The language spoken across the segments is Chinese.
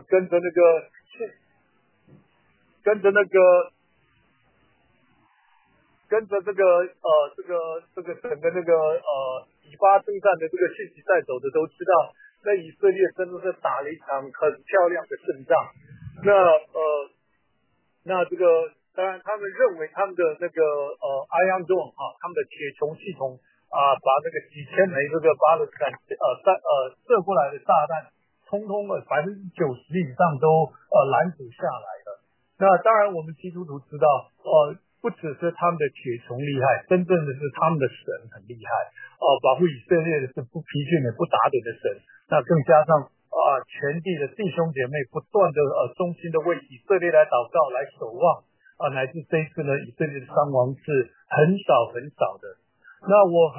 跟着那个跟着那个跟着这个整个那个以巴征战的这个信息在走的都知道，那以色列真的是打了一场很漂亮的胜仗。那这个当然他们认为他们的那个Iron Dome 他们的铁穹系统把那个几千枚这个巴勒斯坦射过来的炸弹，通通的90%以上都拦阻下来了。那当然我们基督徒知道不只是他们的铁穹厉害，真正的是他们的神很厉害保护以色列的是不疲倦的不打盹的神。那更加上全地的弟兄姐妹不断的衷心的为以色列来祷告来守望乃至这一次呢以色列的伤亡是很少的。那我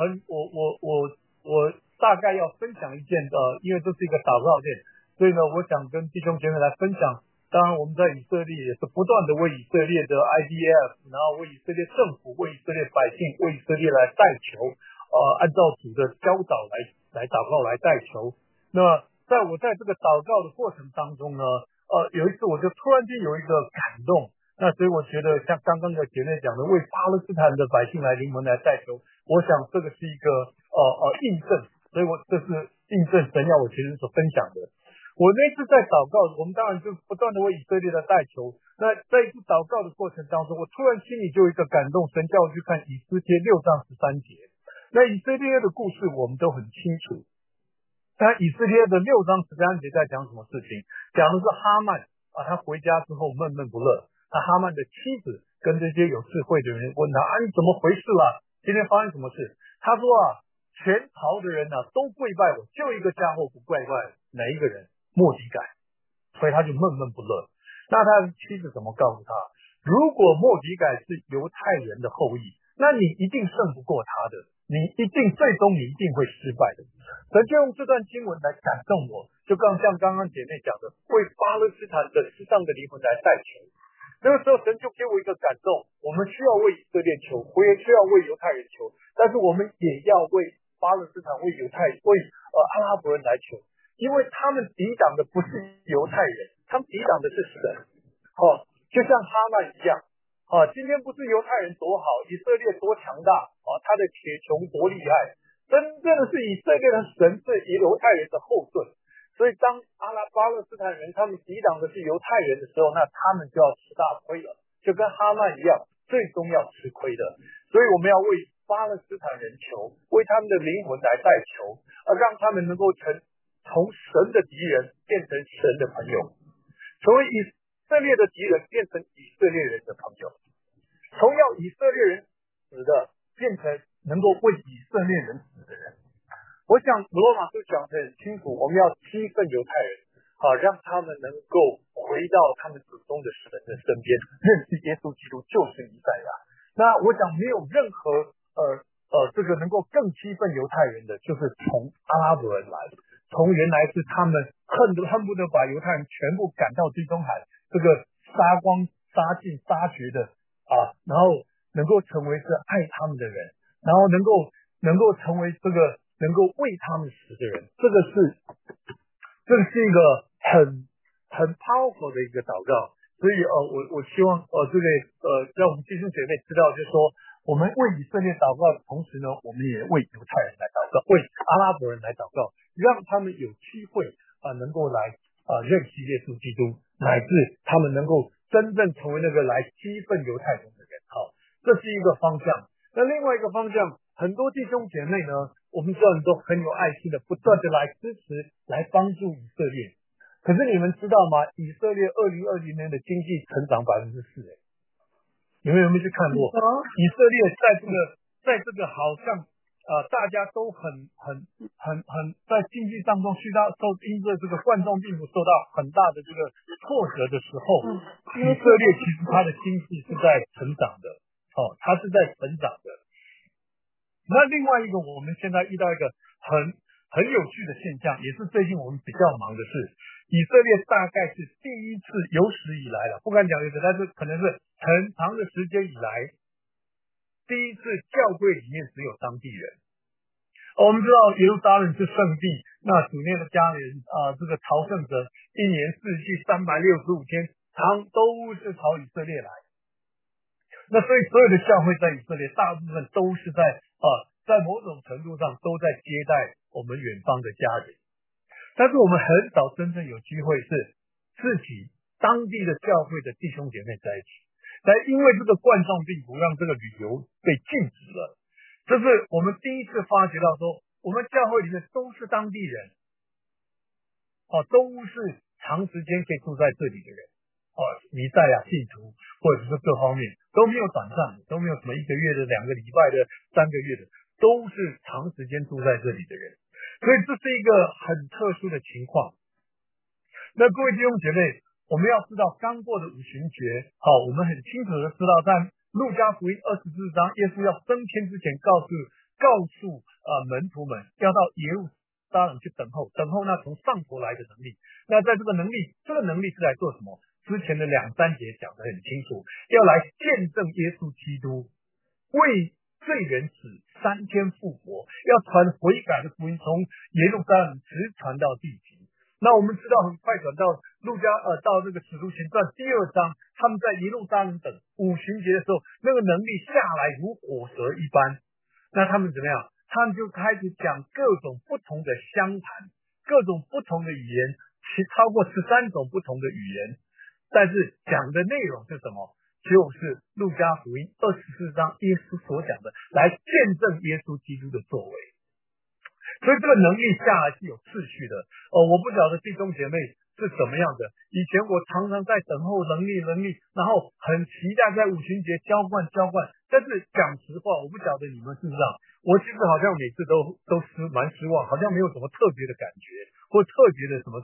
大概要分享一件因为这是一个祷告店，所以呢我想跟弟兄姐妹来分享。当然我们在以色列也是不断的为以色列的 IDF 然后为以色列政府为以色列百姓为以色列来代求按照主的教导来祷告来代求。那我在这个祷告的过程当中呢有一次我就突然间有一个感动，那所以我觉得像刚刚的姐妹讲的为巴勒斯坦的百姓来灵魂来代求，我想这个是一个印证，所以这是印证神要我其实所分享的。我那次在祷告，我们当然就不断的为以色列的代求。那在一次祷告的过程当中，我突然心里就有一个感动，神叫我去看以斯帖6章13节。那以色列的故事我们都很清楚。那以色列的6章13节在讲什么事情？讲的是哈曼他回家之后闷闷不乐。那哈曼的妻子跟这些有智慧的人问他你怎么回事啦？今天发生什么事？他说全朝的人都跪拜我，就一个家伙不跪拜，哪一个人？末底改。所以他就闷闷不乐。那他的妻子怎么告诉他？如果末底改是犹太人的后裔，那你一定胜不过他的，最终你一定会失败的。神就用这段经文来感动我，就像刚刚姐妹讲的，为巴勒斯坦的世上的灵魂来代求。那个时候神就给我一个感动，我们需要为以色列求，我也需要为犹太人求，但是我们也要为巴勒斯坦为阿拉伯人来求，因为他们抵挡的不是犹太人，他们抵挡的是神就像哈曼一样今天不是犹太人多好，以色列多强大他的铁穹多厉害，真正的是以色列的神是犹太人的后盾。所以当巴勒斯坦人他们抵挡的是犹太人的时候，那他们就要吃大亏了，就跟哈曼一样，最终要吃亏的。所以我们要为巴勒斯坦人求，为他们的灵魂来代求让他们能够从神的敌人变成神的朋友，从以色列的敌人变成以色列人的朋友，从要以色列人死的变成能够为以色列人死的人。我想罗马书讲得很清楚，我们要激愤犹太人让他们能够回到他们祖宗的神的身边，认识耶稣基督就是弥赛亚。那我想没有任何这个能够更激愤犹太人的，就是从阿拉伯人来，从原来是他们恨不得把犹太人全部赶到地中海，这个杀光杀尽杀绝的然后能够成为是爱他们的人，然后能够成为这个能够为他们死的人，这个是一个很 powerful 的一个祷告。所以我希望让我们弟兄姐妹知道，就是说我们为以色列祷告的同时呢，我们也为犹太人来祷告，为阿拉伯人来祷告，让他们有机会能够来认识耶稣基督，乃至他们能够真正成为那个来激愤犹太人的人。这是一个方向。那另外一个方向，很多弟兄姐妹呢，我们知道你都很有爱心的，不断的来支持来帮助以色列。可是你们知道吗？以色列2020年的经济成长4%。你们有没有去看过以色列在这个好像大家都很在经济当中因着这个冠状病毒受到很大的这个挫折的时候，以色列其实它的经济是在成长的它是在成长的。那另外一个我们现在遇到一个很有趣的现象，也是最近我们比较忙的是，以色列大概是第一次有史以来了，不敢讲有史，但是可能是很长的时间以来，第一次教会里面只有当地人我们知道耶路撒冷是圣地，那主内的家人这个朝圣者一年四季365天，都是朝以色列来。那所以所有的教会在以色列，大部分都是在某种程度上都在接待我们远方的家人。但是我们很少真正有机会是自己当地的教会的弟兄姐妹在一起。但因为这个冠状病毒让这个旅游被禁止了，这是我们第一次发觉到说，我们教会里面都是当地人，都是长时间可以住在这里的人，弥赛亚信徒或者是各方面都没有短暂的，都没有什么1个月的、2个礼拜的、3个月的，都是长时间住在这里的人，所以这是一个很特殊的情况。那各位弟兄姐妹，我们要知道刚过的五旬节，我们很清楚的知道，在路加福音24章，耶稣要升天之前告诉门徒们要到耶路撒冷去等候那从上头来的能力。那在这个能力是来做什么？之前的2、3节讲得很清楚，要来见证耶稣基督为罪人死，3天复活，要传悔改的福音，从耶路撒冷直传到地极。那我们知道很快转到到这个使徒行传第2章，他们在耶路撒冷等五旬节的时候，那个能力下来如火蛇一般。那他们怎么样？他们就开始讲各种不同的乡谈，各种不同的语言，超过13种不同的语言。但是讲的内容是什么？就是路加福音24章耶稣所讲的，来见证耶稣基督的作为。所以这个能力下来是有次序的。我不晓得弟兄姐妹是怎么样的。以前我常常在等候能力，然后很期待在五旬节浇灌。但是讲实话，我不晓得你们是不是这样。我其实好像每次都蛮失望，好像没有什么特别的感觉，或特别的什么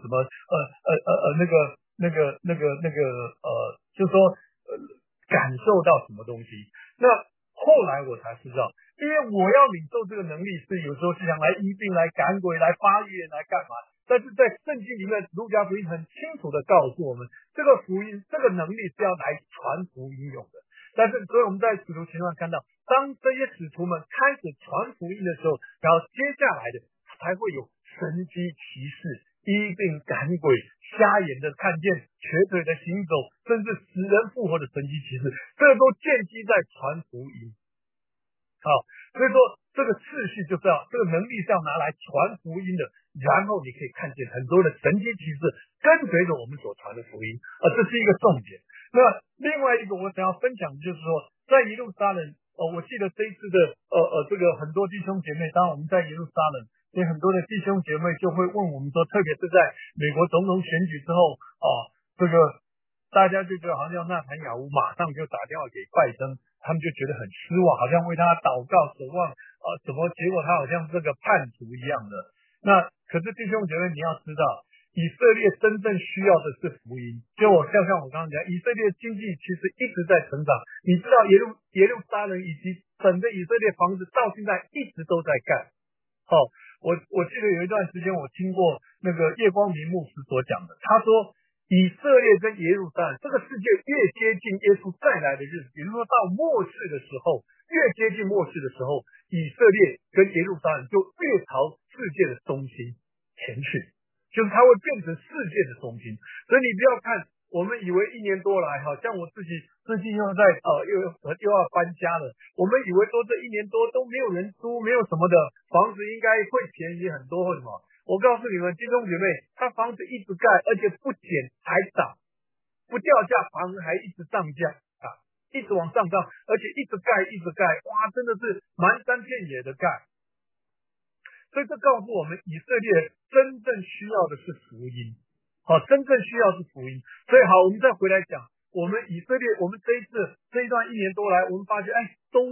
就是说感受到什么东西。那后来我才知道，因为我要领受这个能力，是有时候是想来医病、来赶鬼、来发预言、来干嘛。但是在圣经里面，路加福音很清楚的告诉我们，这个福音、这个能力是要来传福音用的。但是，所以我们在使徒行传看到，当这些使徒们开始传福音的时候，然后接下来的才会有神迹奇事、医病赶鬼、瞎眼的看见、瘸腿的行走，甚至死人复活的神迹奇事，这都建基在传福音。所以说这个次序就是这个能力是要拿来传福音的，然后你可以看见很多的神迹奇事跟随着我们所传的福音，这是一个重点。那另外一个我想要分享的就是说，在耶路撒冷，我记得这一次的这个很多弟兄姐妹，当我们在耶路撒冷，所以很多的弟兄姐妹就会问我们说，特别是在美国总统选举之后这个大家就觉得好像纳坦雅胡马上就打电话给拜登，他们就觉得很失望，好像为他祷告守望怎么结果他好像这个叛徒一样的。那可是弟兄姐妹，你要知道，以色列真正需要的是福音。就像我刚刚讲，以色列经济其实一直在成长。你知道耶路撒冷以及整个以色列房子到现在一直都在盖。我记得有一段时间我听过那个叶光明牧师所讲的，他说以色列跟耶路撒冷，这个世界越接近耶稣再来的日子，比如说到末世的时候，越接近末世的时候，以色列跟耶路撒冷就越朝世界的中心前去，就是它会变成世界的中心。所以你不要看我们以为1年多来，好像我自己最近又要搬家了，我们以为说这1年多都没有人租，没有什么的，房子应该会便宜很多或什么。我告诉你们弟兄姐妹，他房子一直盖，而且不减还涨，不掉价反而还一直上价一直往上涨，而且一直盖，哇，真的是满山遍野的盖。所以这告诉我们，以色列真正需要的是福音，真正需要是福音。所以好，我们再回来讲，我们以色列，我们这一段1年多来，我们发现，都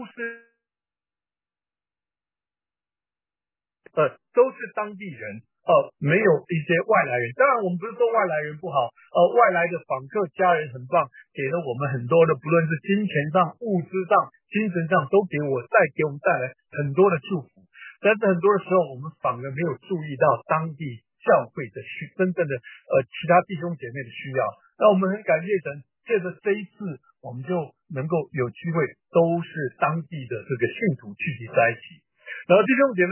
是当地人，没有一些外来人。当然我们不是说外来人不好，外来的访客家人很棒，给了我们很多的，不论是金钱上、物质上、精神上，都给我们带来很多的祝福。但是很多的时候，我们反而没有注意到当地教会的真正的其他弟兄姐妹的需要。那我们很感谢神，借着这一次，我们就能够有机会都是当地的这个信徒聚集在一起。然后弟兄姐妹，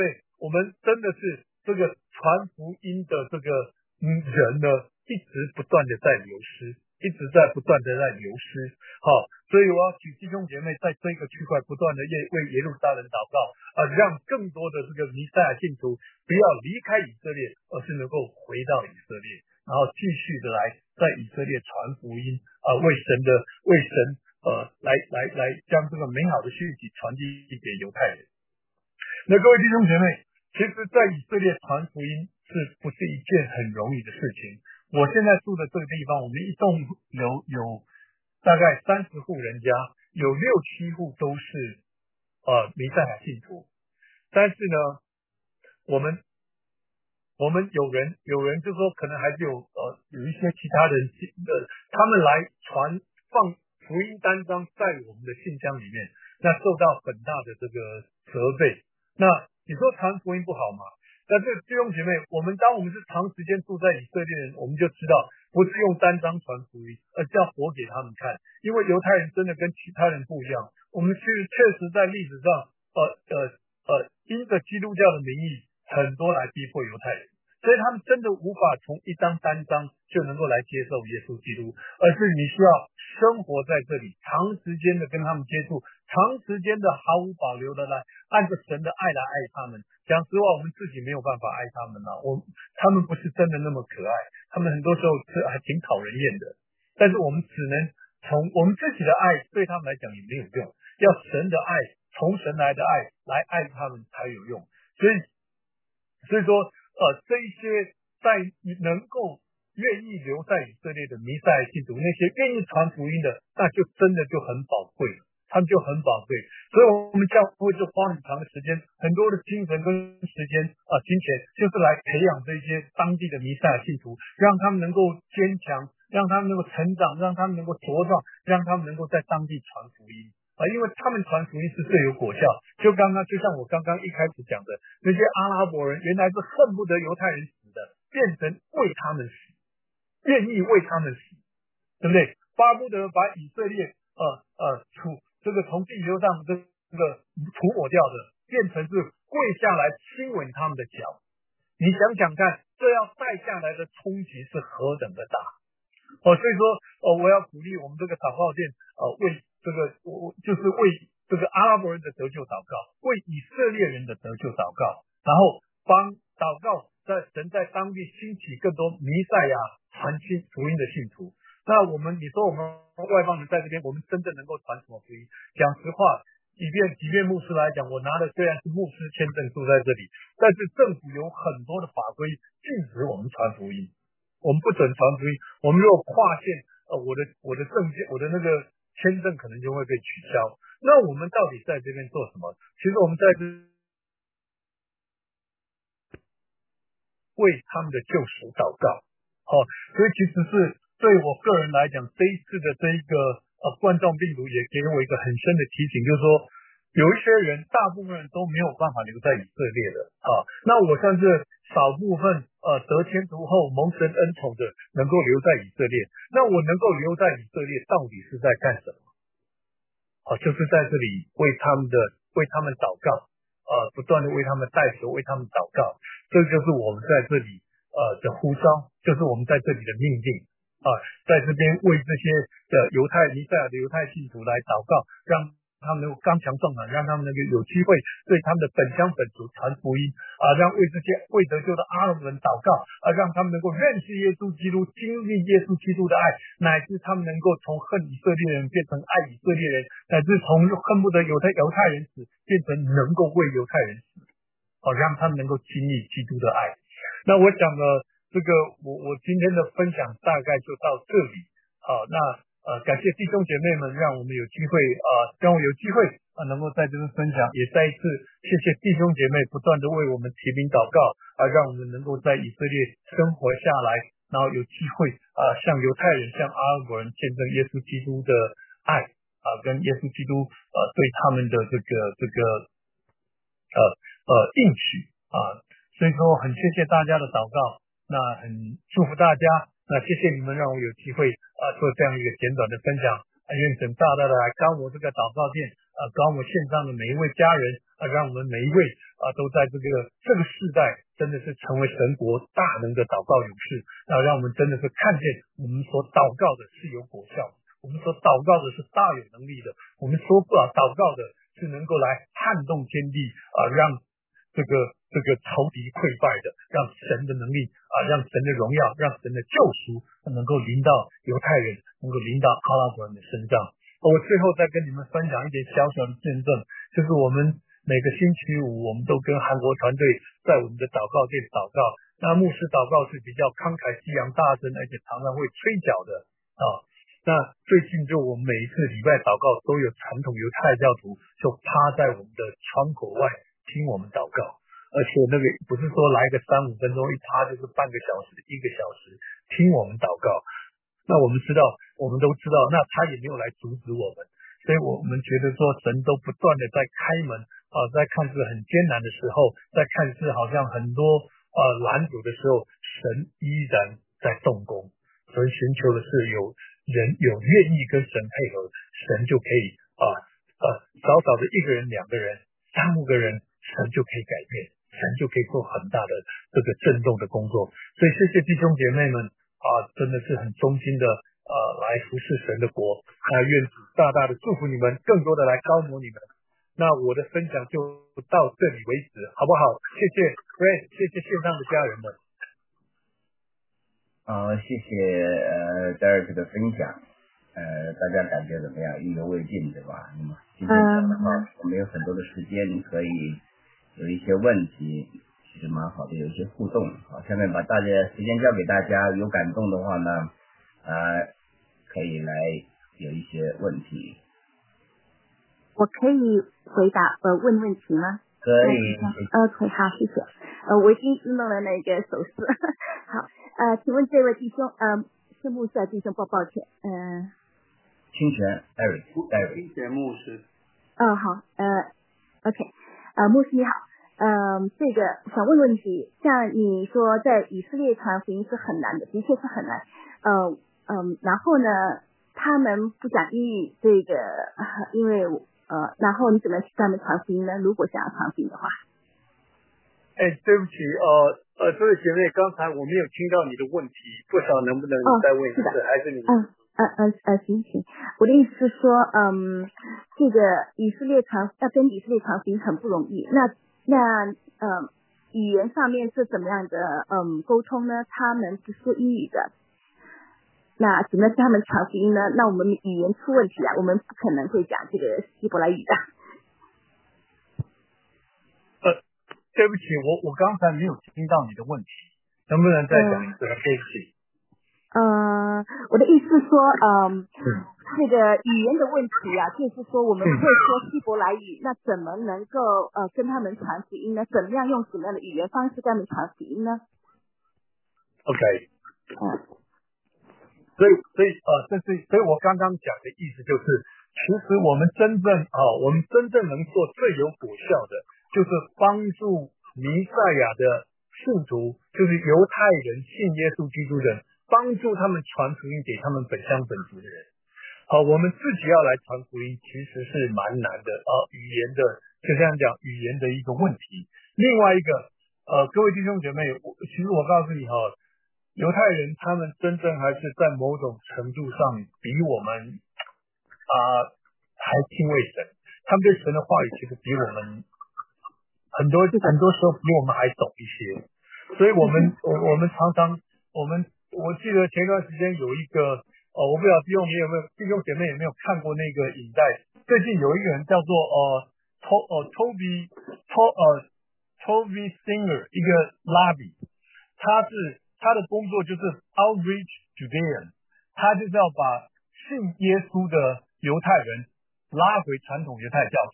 我们真的是这个传福音的这个人呢，一直不断的在流失，一直在不断的在流失。好，所以我要请弟兄姐妹在这个区块不断的为耶路撒冷祷告让更多的这个弥赛亚信徒不要离开以色列，而是能够回到以色列，然后继续的来在以色列传福音为神来将这个美好的讯息传递给犹太人。那各位弟兄姐妹，其实在以色列传福音是不是一件很容易的事情？我现在住的这个地方，我们一栋有大概30户人家，有6、7户都是弥赛亚信徒，但是呢，我们有人就说可能还是有一些其他人他们来放福音单张在我们的信箱里面，那受到很大的这个责备。那你说传福音不好吗？但是弟兄姐妹，当我们是长时间住在以色列人，我们就知道不是用单张传福音，而是要活给他们看。因为犹太人真的跟其他人不一样，我们确实在历史上因着基督教的名义，很多来逼迫犹太人，所以他们真的无法从一张单张就能够来接受耶稣基督，而是你需要生活在这里，长时间的跟他们接触，长时间的毫无保留的来按着神的爱来爱他们。讲实话，我们自己没有办法爱他们他们不是真的那么可爱，他们很多时候还挺讨人厌的，但是我们只能从我们自己的爱对他们来讲也没有用，要神的爱，从神来的爱来爱他们才有用。所以说这一些在能够愿意留在以色列的弥赛亚信徒，那些愿意传福音的，那就真的就很宝贵了，他们就很宝贵。所以我们教会就花很长的时间，很多的精神跟时间金钱，就是来培养这些当地的弥赛亚信徒，让他们能够坚强，让他们能够成长，让他们能够茁壮，让他们能够在当地传福音因为他们传福音是最有果效。就像我刚刚一开始讲的，那些阿拉伯人原来是恨不得犹太人死的，变成为他们死，愿意为他们死，对不对？巴不得把以色列从地球上这个涂抹掉的，变成是跪下来亲吻他们的脚。你想想看，这要带下来的冲击是何等的大所以说我要鼓励我们这个祷告殿为这个就是为这个阿拉伯人的得救祷告，为以色列人的得救祷告，然后帮祷告神在当地兴起更多弥赛亚传福音的信徒。那你说我们外邦人在这边，我们真正能够传什么福音？讲实话，即便牧师来讲，我拿的虽然是牧师签证住在这里，但是政府有很多的法规禁止我们传福音，我们不准传福音。我们如果跨线我的证件，我的那个签证可能就会被取消。那我们到底在这边做什么？其实我们在这为他们的救赎祷告所以其实是对我个人来讲，这一次的这一个冠状病毒也给我一个很深的提醒，就是说有一些人，大部分人都没有办法留在以色列的那我算是少部分得天独厚蒙神恩宠的能够留在以色列。那我能够留在以色列到底是在干什么就是在这里为他们祷告不断的为他们代求，为他们祷告。这就是我们在这里的呼召，就是我们在这里的命令在这边为这些弥赛亚的犹太信徒来祷告，让他们能够刚强壮胆，让他们能够有机会对他们的本乡本族传福音让为这些未得救的阿拉伯人祷告让他们能够认识耶稣基督，经历耶稣基督的爱，乃至他们能够从恨以色列人变成爱以色列人，乃至从恨不得犹太人死变成能够为犹太人死让他们能够经历基督的爱。那我想呢，这个我今天的分享大概就到这里那感谢弟兄姐妹们，让我们有机会让我有机会能够在这边分享，也再一次谢谢弟兄姐妹不断的为我们提名祷告让我们能够在以色列生活下来，然后有机会向犹太人向阿拉伯人见证耶稣基督的爱跟耶稣基督对他们的这个应许所以说很谢谢大家的祷告，那很祝福大家，那谢谢你们让我有机会做这样一个简短的分享愿神大大的来高我这个祷告殿高我线上的每一位家人让我们每一位都在这个世代真的是成为神国大能的祷告勇士，让我们真的是看见我们所祷告的是有果效的，我们所祷告的是大有能力的，我们所祷告的是能够来撼动天地让这个仇敌溃败的，让神的能力让神的荣耀，让神的救赎能够临到犹太人，能够临到阿拉伯人的身上。我最后再跟你们分享一点小小的见证，就是我们每个星期五我们都跟韩国团队在我们的祷告店祷告，那牧师祷告是比较慷慨激昂大声，而且常常会吹角的那最近就我们每一次礼拜祷告都有传统犹太教徒就趴在我们的窗口外听我们祷告，而且那个不是说来个3-5分钟，一趴就是半个小时1个小时听我们祷告。那我们都知道，那他也没有来阻止我们，所以我们觉得说神都不断的在开门在看似很艰难的时候，在看似好像很多拦阻的时候，神依然在动工。所以寻求的是有人有愿意跟神配合，神就可以少少的1个人2个人3-5个人，神就可以改变，神就可以做很大的这个震动的工作。所以谢谢弟兄姐妹们真的是很忠心的来服侍神的国，愿主大大的祝福你们，更多的来高摩你们。那我的分享就到这里为止，好不好？谢谢 Fred， 谢谢线上的家人们。 谢谢Derek 的分享，大家感觉怎么样？意犹未尽，对吧？那么今天的话，我们有很多的时间可以有一些问题，其实蛮好的，有一些互动。好，下面把大家时间交给大家，有感动的话呢，可以来有一些问题。 我可以回答问问题吗？ 可以。 OK， 好，谢谢。我已经弄了那个手势。好，请问这位弟兄，是牧师弟兄，抱歉， 清泉 Eric， 清泉牧师。 好，OK， 牧师你好，这个想问问题，像你说在以色列传福音是很难的，的确是很难，然后呢，他们不讲英语，这个因为然后你怎么去跟他们传福音呢？如果想要传福音的话。 对不起，这位姐妹，刚才我没有听到你的问题，不晓得能不能再问一次，还是你？ 行，我的意思是说，这个以色列要跟以色列传福音很不容易，那语言上面是怎么样的沟通呢？他们不说英语的，那怎么跟他们传福音呢？那我们语言出问题我们不可能会讲这个希伯来语的。 对不起，我刚才没有听到你的问题，能不能再讲一次？对不起。 我的意思是说，这个语言的问题就是说我们不会说希伯来语，那怎么能够跟他们传福音呢？怎么样用什么样的语言方式跟他们传福音呢 ？OK。所以我刚刚讲的意思就是，其实我们真正能做最有果效的，就是帮助弥赛亚的信徒，就是犹太人信耶稣基督的人，帮助他们传福音给他们本乡本族的人。我们自己要来传福音，其实是蛮难的语言的，就这样讲，语言的一个问题。另外一个各位弟兄姐妹，其实我告诉你犹太人他们真正还是在某种程度上比我们还敬畏神，他们对神的话语其实比我们很多时候比我们还懂一些，所以我们常常我记得前一段时间有一个我不知道弟兄姐妹有没有看过那个影带，最近有一个人叫做Toby Singer， 一个拉比，他的工作就是 outreach Judean， 他就是要把信耶稣的犹太人拉回传统犹太教，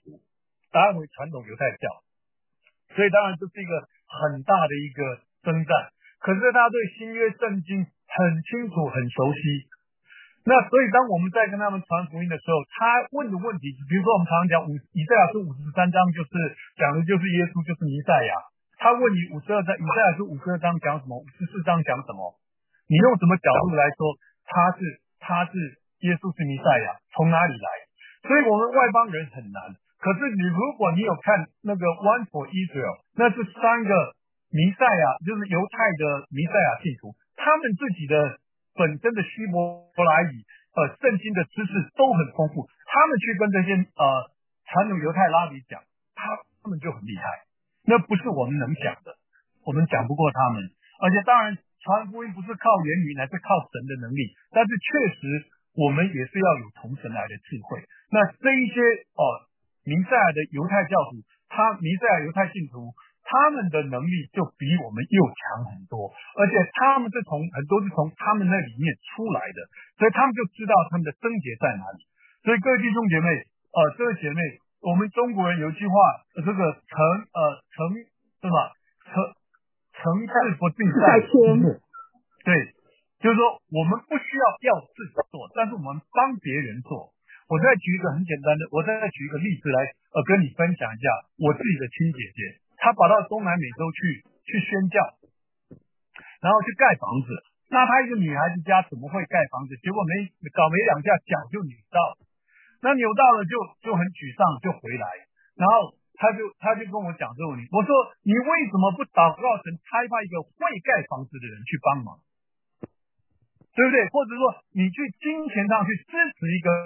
所以当然这是一个很大的一个征战，可是他对新约圣经很清楚很熟悉，那所以当我们在跟他们传福音的时候，他问的问题，比如说我们常常讲以赛亚书53章就是讲的就是耶稣就是弥赛亚，他问你52章以赛亚书52章讲什么，54章讲什么，你用什么角度来说他是耶稣是弥赛亚，从哪里来？所以我们外邦人很难， 可是如果你有看那个 One for Israel， 那是3个弥赛亚，就是犹太的弥赛亚信徒，他们自己的本身的希伯来语圣经的知识都很丰富，他们去跟这些传统犹太拉比讲，他们就很厉害，那不是我们能讲的，我们讲不过他们。而且当然传福音不是靠言语，乃是靠神的能力，但是确实我们也是要有从神来的智慧。那这一些弥赛亚的犹太教徒，弥赛亚犹太信徒，他们的能力就比我们又强很多，而且他们很多是从他们那里面出来的，所以他们就知道他们的症结在哪里。所以各位弟兄姐妹，这位姐妹，我们中国人有句话，这个对吧？成事不必在天，对，就是说我们不需要自己做，但是我们帮别人做。我再举一个很简单的，我再举一个例子来跟你分享一下我自己的亲姐姐，她跑到中南美洲去宣教，然后去盖房子。那她一个女孩子家怎么会盖房子？结果没两下脚就扭到了，那扭到了就很沮丧，就回来，然后他就跟我讲这个问题，我说你为什么不祷告神差派一个会盖房子的人去帮忙，对不对？或者说你去金钱上去支持一个。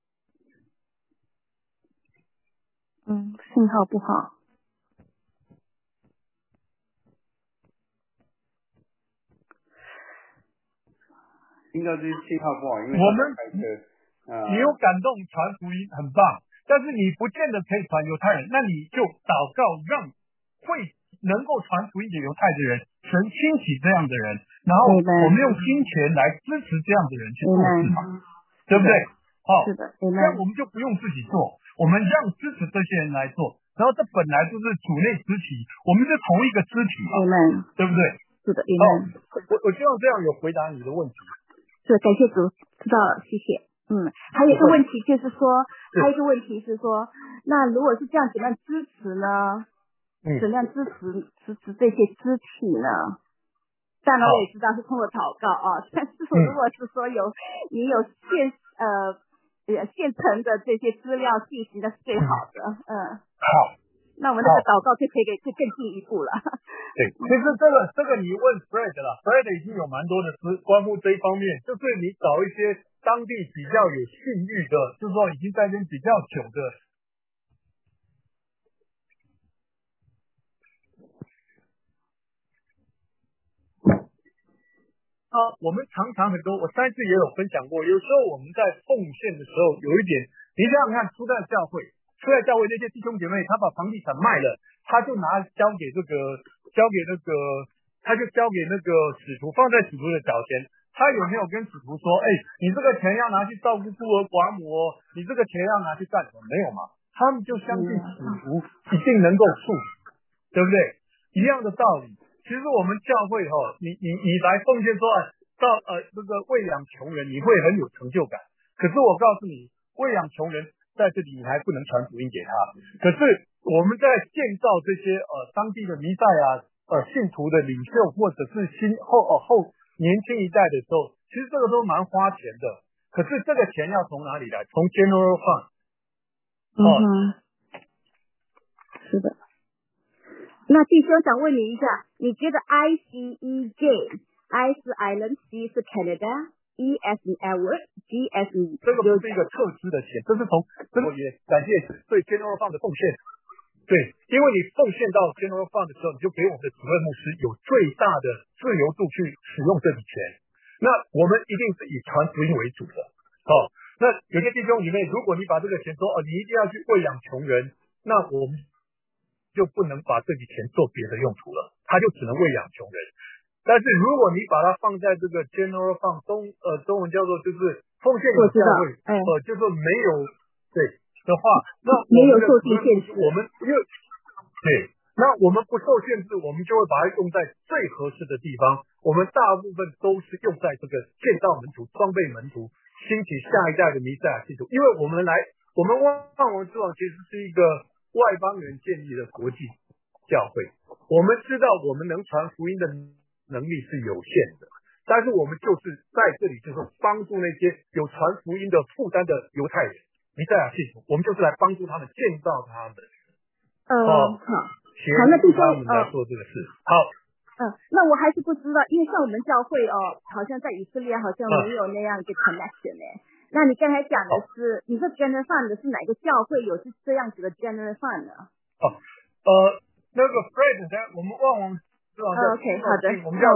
信号不好。 应该是信号不好，因为我们你有感动传福音很棒，但是你不见得可以传犹太人，那你就祷告让能够传福音给犹太的人，神兴起这样的人，然后我们用金钱来支持这样的人去做事嘛，对不对？ 是的， 这样我们就不用自己做，我们让支持这些人来做，然后这本来就是主内肢体，我们是同一个肢体嘛，对不对？ 是的， 我希望这样有回答你的问题。 是，感谢主，知道了，谢谢。还有一个问题就是说，那如果是这样，怎么样支持呢？怎么样支持这些肢体呢？当然我也知道是通过祷告啊，但是如果是说你有现成的这些资料信息，那是最好的。 好， 那我们这个祷告就可以更进一步了。 对，其实这个你问 Fred 了 ，Fred 已经有蛮多的关乎这一方面，就是你找一些当地比较有信誉的，就是说已经在那边比较久的。我们常常很多，我上一次也有分享过，有时候我们在奉献的时候有一点，你想想看，初代教会那些弟兄姐妹，他把房地产卖了，他就交给那个使徒，放在使徒的脚前，他有没有跟使徒说，你这个钱要拿去照顾孤儿寡母哦，你这个钱要拿去干什么？没有嘛，他们就相信使徒一定能够处理，对不对？一样的道理。其实我们教会你来奉献说到这个喂养穷人，你会很有成就感。可是我告诉你，喂养穷人在这里你还不能传福音给他。可是我们在建造这些当地的弥赛亚信徒的领袖，或者是后年轻一代的时候，其实这个都蛮花钱的。可是这个钱要从哪里来？从 General Fund。 是的。那弟兄想问你一下，你觉得 ICEJ，I 是 Island，C 是 Canada，E 是 Edward， G 是这个不是一个特支的钱，这是我也感谢对 General Fund 的奉献。对，因为你奉献到 General Fund 的时候，你就给我们的主任牧师有最大的自由度去使用这笔钱。那我们一定是以传福音为主的。那有些弟兄姐妹，如果你把这个钱说你一定要去喂养穷人，那我们就不能把这笔钱做别的用途了，他就只能喂养穷人。但是如果你把它放在这个 General Fund 中文叫做就是奉献给教会，就是没有对的话，那没有受限制， 那我们不受限制，我们就会把它用在最合适的地方。我们大部分都是用在这个建造门徒、装备门徒、兴起下一代的弥赛亚信徒，因为我们万王之王其实是一个外邦人建立的国际教会，我们知道我们能传福音的能力是有限的，但是我们就是在这里就是帮助那些有传福音的负担的犹太人， 弥赛亚信徒，我们就是来帮助他们建造他们。 好， 协助他们来做这个事。好。 那我还是不知道，因为像我们教会好像在以色列好像没有那样一个 connection 那你刚才讲的是，你说 General Fund 是哪个教会有是这样子的 General Fund 呢？ 那个 Fred， 我们忘了。 OK， 好的。 我们叫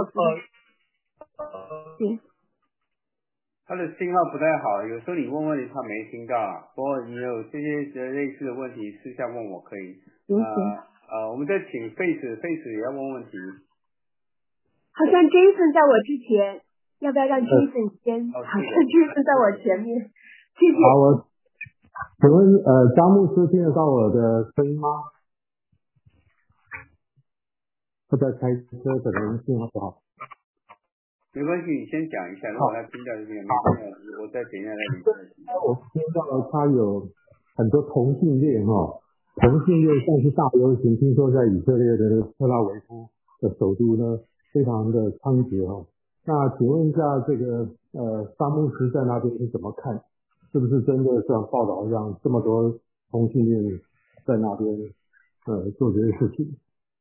行。 他的信号不太好，有时候你问问题他没听到，不过你有这些类似的问题私下问我可以。 行。 我们再请 Face 也要问问题。 好像 Jason 在我之前，要不要让 Jason 先？好像 Jason 在我前面。谢谢。 好，请问张牧师听得到我的声音吗？我在开车，可能信号不好。 没关系，你先讲一下，如果他听到这边没听到，我再等一下再理解。 我听到他有很多同性恋同性恋算是大流行，听说在以色列的特拉维夫的首都呢，非常的猖獗那请问一下，这个张牧师在那边是怎么看？是不是真的像报道一样，这么多同性恋在那边做这些事情？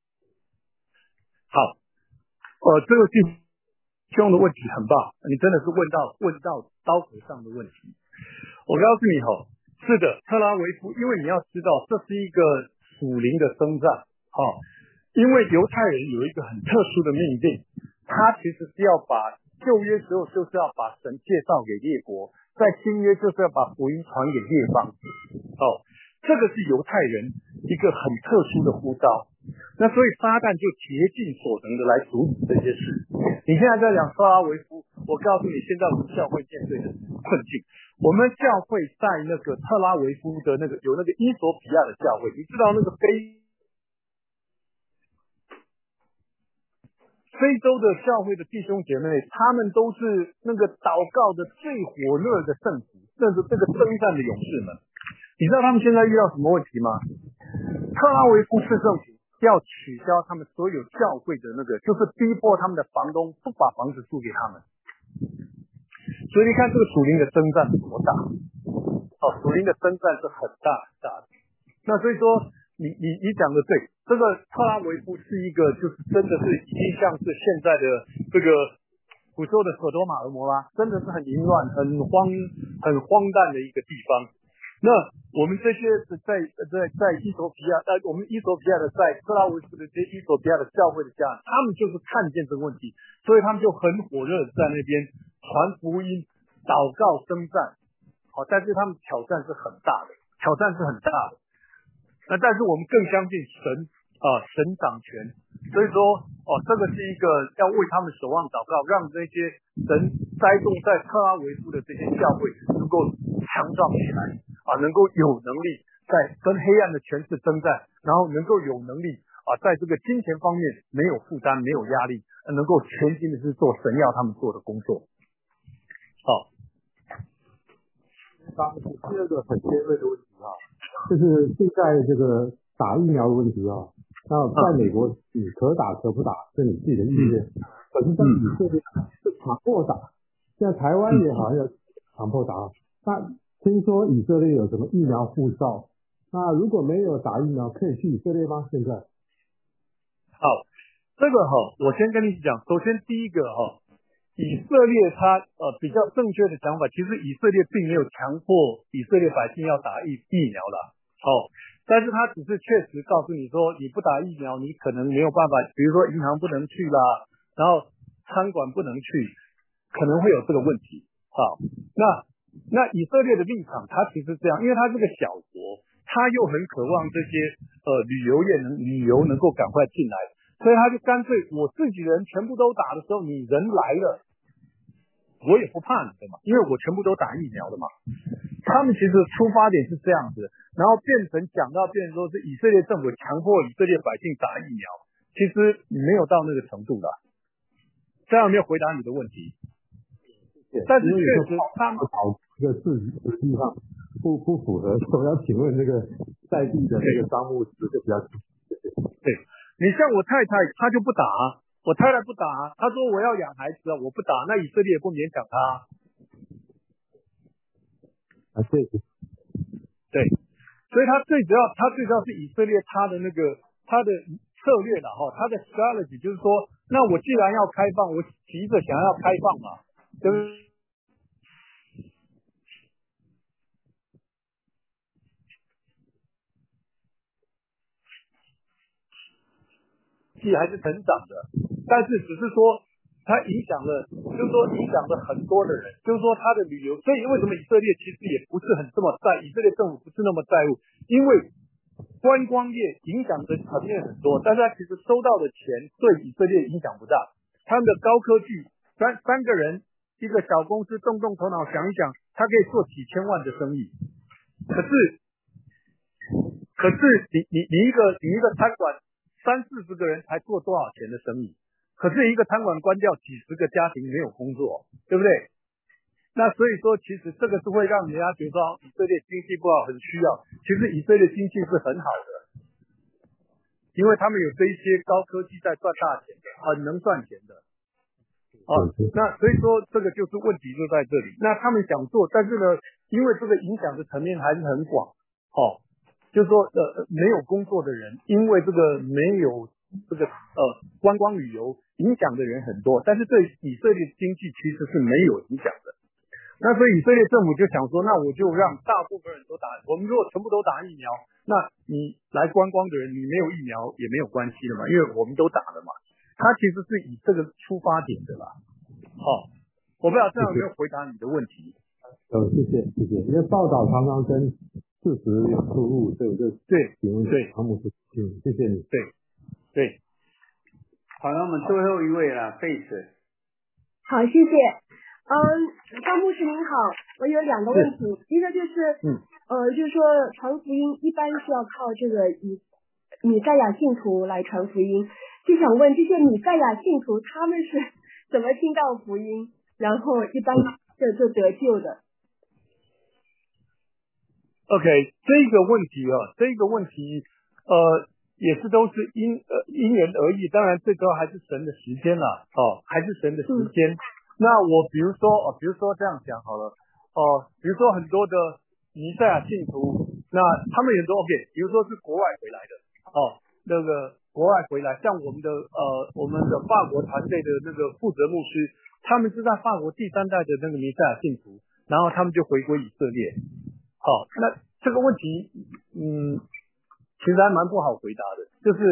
好，这个弟兄的问题很棒，你真的是问到刀口上的问题。我告诉你是的，特拉维夫，因为你要知道，这是一个属灵的征战因为犹太人有一个很特殊的命令，他其实是要把旧约时候就是要把神介绍给列国，在新约就是要把福音传给列邦这个是犹太人一个很特殊的呼召。那所以撒旦就竭尽所能的来阻止这些事。你现在在讲特拉维夫，我告诉你，现在我们教会面对的困境。我们教会在那个特拉维夫的有那个伊索比亚的教会，你知道那个非洲的教会的弟兄姐妹，他们都是那个祷告的最火热的圣徒，这是这个征战的勇士们。你知道他们现在遇到什么问题吗？特拉维夫市政府要取消他们所有教会的就是逼迫他们的房东不把房子租给他们。所以你看这个属灵的征战多大属灵的征战是很大很大的。那所以说你讲的对，这个特拉维夫是一个就是真的是已经像是现在的这个古时候的索多玛和摩拉，真的是很淫乱很荒诞的一个地方。那我们这些在伊索比亚我们伊索比亚的在特拉维夫的这些伊索比亚的教会的家人，他们就是看见这个问题，所以他们就很火热的在那边传福音、祷告、征战。但是他们挑战是很大的。那但是我们更相信神掌权，所以说这个是一个要为他们守望祷告，让这些神栽种在特拉维夫的这些教会能够强壮起来能够有能力在跟黑暗的权势征战，然后能够有能力在这个金钱方面没有负担、没有压力，能够全心的是做神要他们做的工作。 第二个很尖锐的问题就是现在这个打疫苗的问题那在美国你可打可不打是你自己的意愿，可是在以色列是强迫打，现在台湾也好像要强迫打。那听说以色列有什么疫苗护照，那如果没有打疫苗可以去以色列吗？现在好，这个我先跟你讲，首先第一个以色列它比较正确的讲法，其实以色列并没有强迫以色列百姓要打疫苗啦但是他只是确实告诉你说，你不打疫苗你可能没有办法，比如说银行不能去啦，然后餐馆不能去，可能会有这个问题。那以色列的立场它其实这样，因为它是个小国，他又很渴望这些旅游能够赶快进来，所以他就干脆我自己人全部都打的时候，你人来了我也不怕你的嘛，因为我全部都打疫苗的嘛。他们其实出发点是这样子，然后变成说是以色列政府强迫以色列百姓打疫苗，其实没有到那个程度的。这样有没有回答你的问题？但是确实他们这个字实际上不符合，我要请问这个在地的这个商务师就比较对，你像我太太她就不打我太太不打她说我要养孩子我不打，那以色列也不勉强她谢谢。 所以他最主要是以色列他的策略了哈，他的 strategy 就是说，那我既然要开放，我急着想要开放嘛，对不对？还是成长的，但是只是说它影响了，就是说影响了很多的人，就是说他的旅游，所以为什么以色列其实也不是很这么以色列政府不是那么在乎，因为观光业影响的层面很多，但是他其实收到的钱对以色列影响不大，他们的高科技三个人一个小公司动头脑想一想，他可以做几千万的生意，可是你一个餐馆30-40个人才做多少钱的生意？可是一个餐馆关掉，几十个家庭没有工作，对不对？那所以说，其实这个是会让人家觉得以色列经济不好，很需要。其实以色列经济是很好的，因为他们有这一些高科技在赚大钱的，很能赚钱的。那所以说这个就是问题就在这里。那他们想做，但是呢，因为这个影响的层面还是很广，就是说没有工作的人，因为这个没有这个观光旅游影响的人很多，但是对以色列经济其实是没有影响的。那所以以色列政府就想说，那我就让大部分人都打，我们如果全部都打疫苗，那你来观光的人你没有疫苗也没有关系的嘛，因为我们都打了嘛。他其实是以这个出发点的啦。我不知道这样有没有回答你的问题。 谢谢，因为报道常常跟事实有出入，所以我就请问汤姆斯，谢谢你。 对。 好，那我们最后一位啦 ，Face。 好，谢谢。张牧师您好，我有2个问题，一个就是就是说传福音一般是要靠这个米赛亚信徒来传福音，就想问这些米赛亚信徒他们是怎么听到福音，然后一般就得救的 ？OK， 这个问题也是都是因人而异，当然最主要还是神的时间啦，还是神的时间。那我比如说这样讲好了，比如说很多的弥赛亚信徒，那他们也都 OK， 比如说是国外回来的，那个国外回来，像我们的法国团队的那个负责牧师，他们是在法国第3代的那个弥赛亚信徒，然后他们就回归以色列。那这个问题，其实还蛮不好回答的，就是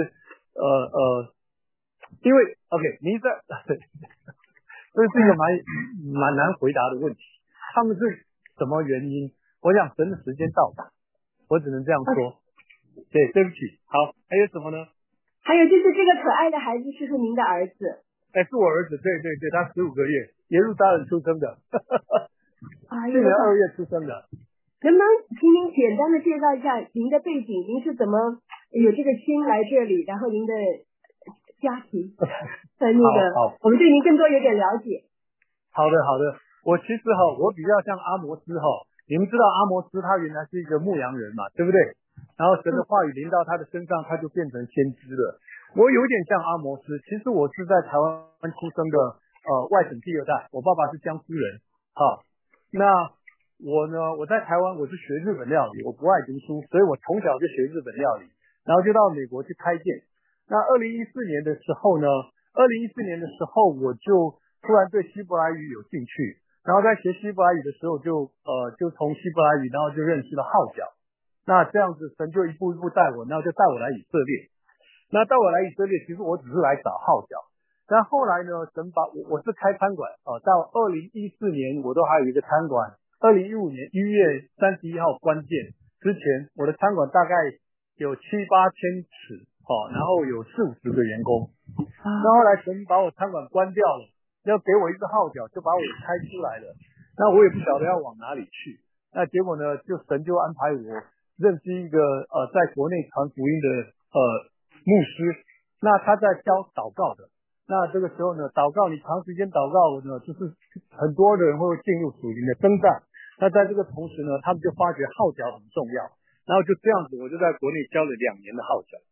因为 OK， 弥赛这是一个蛮难回答的问题。他们是什么原因？我想神的时间到了，我只能这样说。对不起。好，还有什么呢？ 还有就是这个可爱的孩子是您的儿子？ 是我儿子，对，他15个月，耶路撒冷出生的，去年2月出生的。 能不能请您简单的介绍一下您的背景？您是怎么有这个心来这里？然后您的家庭和我们对您更多有点了解。 好的，我其实我比较像阿摩斯你们知道阿摩斯他原来是一个牧羊人嘛，对不对？然后神的话语临到他的身上，他就变成先知了。我有点像阿摩斯，其实我是在台湾出生的外省第2代，我爸爸是江苏人。那我呢，我在台湾我是学日本料理，我不爱读书，所以我从小就学日本料理，然后就到美国去开店。那2014年的时候我就突然对希伯来语有兴趣，然后在学希伯来语的时候就从希伯来语，然后就认识了号角。那这样子神就一步一步带我，然后就带我来以色列。那带我来以色列，其实我只是来找号角。但后来呢，神把我是开餐馆到2014年我都还有一个餐馆。2015年1月31号关键之前，我的餐馆大概有7-8千尺，然后有40-50个员工。那后来神把我餐馆关掉了，要给我一个号角，就把我开出来了。那我也不晓得要往哪里去。那结果呢，神就安排我认识一个在国内传福音的牧师，那他在教祷告的。那这个时候呢，祷告你长时间祷告呢，就是很多的人会进入属灵的征战。那在这个同时呢，他们就发觉号角很重要，然后就这样子，我就在国内教了2年的号角。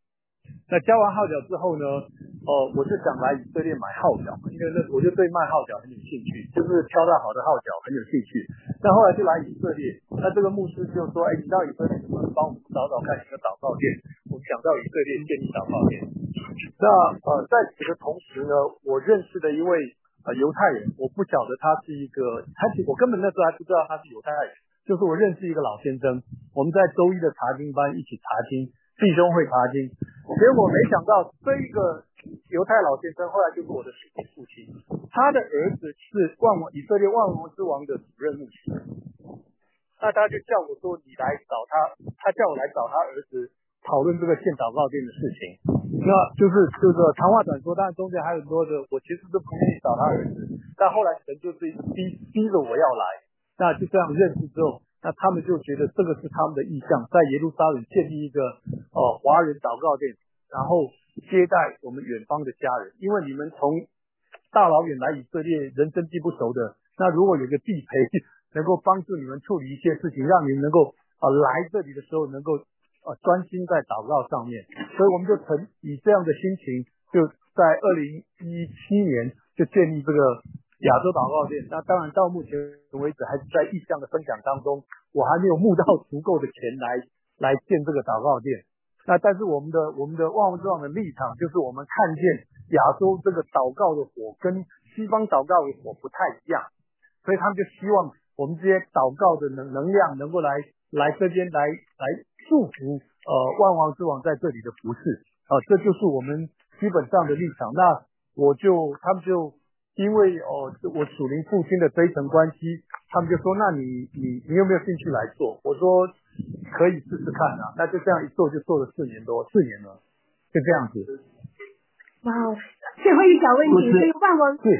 那交完号角之后呢，我就想来以色列买号角，因为我就对卖号角很有兴趣，就是挑到好的号角很有兴趣。那后来就来以色列，那这个牧师就说，你到以色列能不能帮我们找找看一个祷告店？我们想到以色列建立祷告店。那在此的同时呢，我认识的一位犹太人，我不晓得他是一个，我根本那时候还不知道他是犹太人，就是我认识一个老先生，我们在周一的查经班一起查经，弟兄会查经，结果没想到这一个犹太老先生后来就是我的父亲，他的儿子是以色列万王之王的主任牧师，那他就叫我说你来找他叫我来找他儿子讨论这个建祷告店的事情。那就是长话短说，当然中间还有很多的，我其实都不愿意找他儿子，但后来神就是逼着我要来，那就这样认识之后，那他们就觉得这个是他们的意向，在耶路撒冷建立一个华人祷告店，然后接待我们远方的家人，因为你们从大老远来以色列，人生地不熟的，那如果有个地陪能够帮助你们处理一些事情，让你们能够来这里的时候能够专心在祷告上面，所以我们就以这样的心情，就在2017年就建立这个亚洲祷告店。那当然到目前为止还是在意向的分享当中，我还没有募到足够的钱来建这个祷告店。那但是我们的万王之王的立场就是我们看见亚洲这个祷告的火跟西方祷告的火不太一样，所以他们就希望我们这些祷告的能量能够来这边来祝福万王之王在这里的服事这就是我们基本上的立场。那他们就因为我属灵父亲的这一层关系，他们就说那你有没有兴趣来做？我说可以试试看啊。那就这样一做就做了4年了，就这样子。 哇，最后一个小问题，所以万王之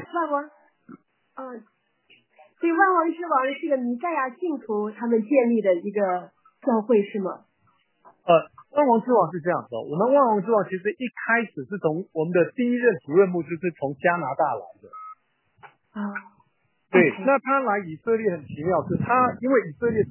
王是一个弥赛亚信徒他们建立的一个教会是吗？ 万王之王是这样子我们万王之王其实一开始是从我们的第一任主任牧师是从加拿大来的。对，那他来以色列很奇妙，是他因为以色列是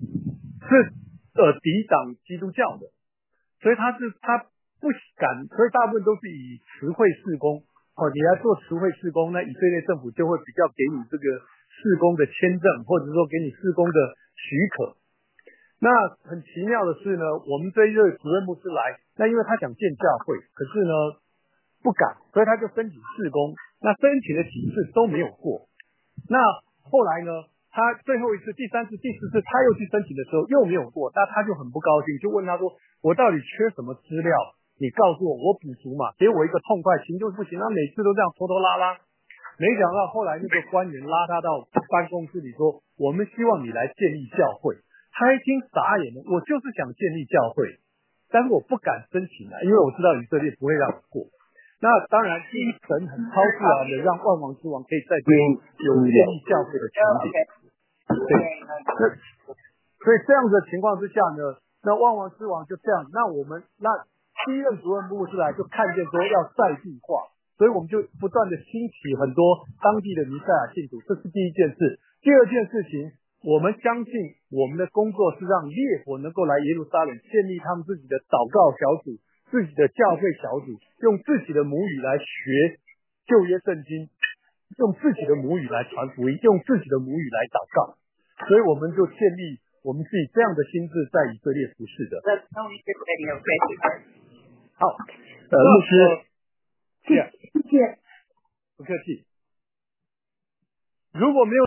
抵挡基督教的，所以他不敢，所以大部分都是以慈惠事工你来做慈惠事工，那以色列政府就会比较给你这个事工的签证，或者说给你事工的许可。那很奇妙的是呢，我们这一任主任牧师来，那因为他想建教会，可是呢不敢，所以他就申请事工，那申请了几次都没有过。那后来呢，他最后一次、第3次、第4次他又去申请的时候又没有过，那他就很不高兴，就问他说我到底缺什么资料，你告诉我，我补足嘛，给我一个痛快，行就是不行，他每次都这样拖拖拉拉。没想到后来那个官员拉他到办公室里说，我们希望你来建立教会。他一听傻眼了，我就是想建立教会，但是我不敢申请因为我知道以色列不会让我过。那当然神很超自然的让万王之王可以在这里有建立教会的情景。对，所以这样的情况之下呢，那万王之王就这样，那第一任主任牧师来就看见说要在地化，所以我们就不断的兴起很多当地的弥赛亚信徒，这是第一件事。第二件事情，我们相信我们的工作是让烈火能够来耶路撒冷建立他们自己的祷告小组，自己的教会小组，用自己的母语来学旧约圣经，用自己的母语来传福音，用自己的母语来祷告。所以我们就建立我们自己这样的心智在以色列服事的。好，牧师， 谢谢， 不客气。如果没有